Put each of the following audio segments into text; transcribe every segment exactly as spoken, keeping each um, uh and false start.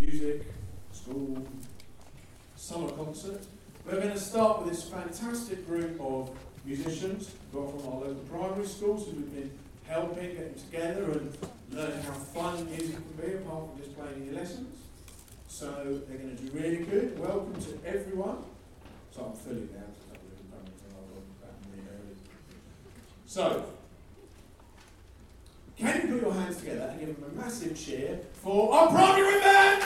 music, school, summer concert. We're going to start with this fantastic group of musicians who are from our local primary schools who we've been helping get together and learn how fun music can be apart from just playing in your lessons. So they're going to do really good. Welcome to everyone. So I'm filling out a couple of components and I'll go back really early. So, can you put your hands together and give them a massive cheer for our primary band?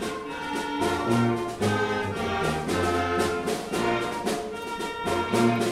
Thank you.